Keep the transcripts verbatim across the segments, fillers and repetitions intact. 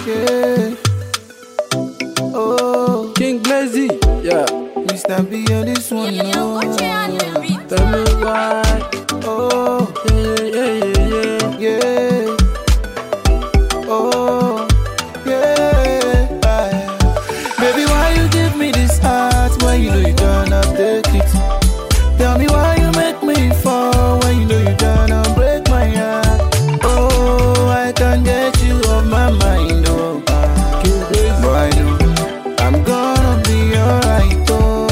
Yeah. Oh, King Blazy, yeah. Mister B on this one, no. Tell me why. Oh, Yeah, yeah, yeah, yeah. yeah. Oh, yeah. Baby, why you give me this heart when you know you gonna take it? Tell me why you make me fall when you know you gonna break my heart. Oh, I can't get you off my mind, oh. King Blazy. But I know I'm gonna be alright, oh.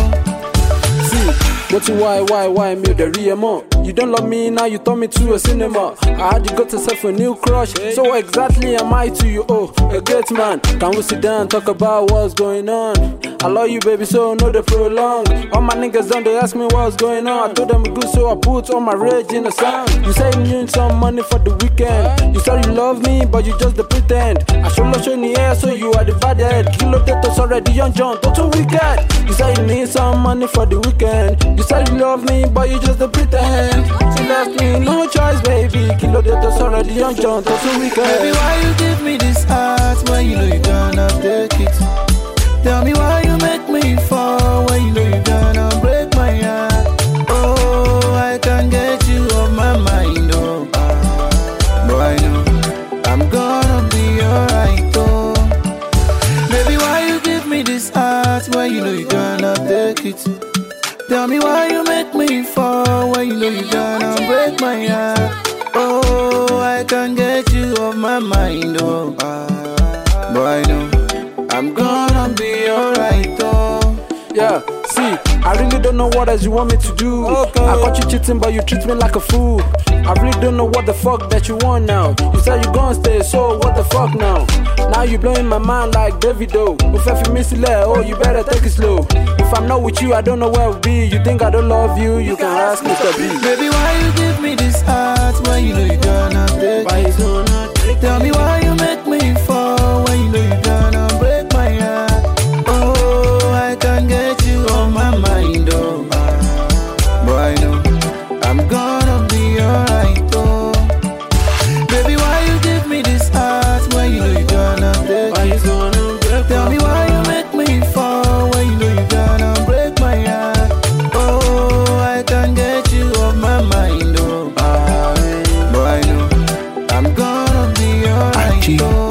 See, what's why, why, why me the real more? You don't love me now, you turn me to a cinema. I had to got yourself a new crush. So what exactly am I to you? Oh, a great man. Can we sit down and talk about what's going on? I love you, baby, so no they prolong. All my niggas done, they ask me what's going on. I told them good, so I put all my rage in the song. You say you need some money for the weekend. You said you love me, but you just the pretend. I show love in the air, so you are the bad head. Kilo Tetos already young John, total wicked. You said you need some money for the weekend. You said you love me, but you just the pretend. You left me no choice, baby. Kilo Tetos already young John, total wicked. Baby, why you give me this heart when you know you gonna take it? Tell me why you make me fall when you know you gonna break my heart. Oh, I can't get you off my mind, oh. But I know I'm gonna be alright, oh. Baby, why you give me this heart when you know you gonna take it? Tell me why you make me fall when you know you gonna break my heart. Oh, I can't get you off my mind, oh. But I know I'm gonna be alright, oh. Yeah, see, I really don't know what else you want me to do. Okay. I caught you cheating, but you treat me like a fool. I really don't know what the fuck that you want now. You said you gon' stay, so what the fuck now? Now you blowing my mind like Davido. If I miss it, oh, you better take it slow. If I'm not with you, I don't know where I'll be. You think I don't love you, you can ask Mister B. Baby, why you give me this heart when you know you gonna take Why it? you gonna take Tell me why you make me fall when you know you gonna break my heart. Oh, I can't get you on my mind, oh. But I know I'm gonna be alright, oh. Baby, why you give me this heart when you know you gonna take Why it? you gonna break Tell me why you make me fall when you know you gonna break my heart. Oh, I can't get you off my mind, oh. But I know I'm gonna be alright, oh.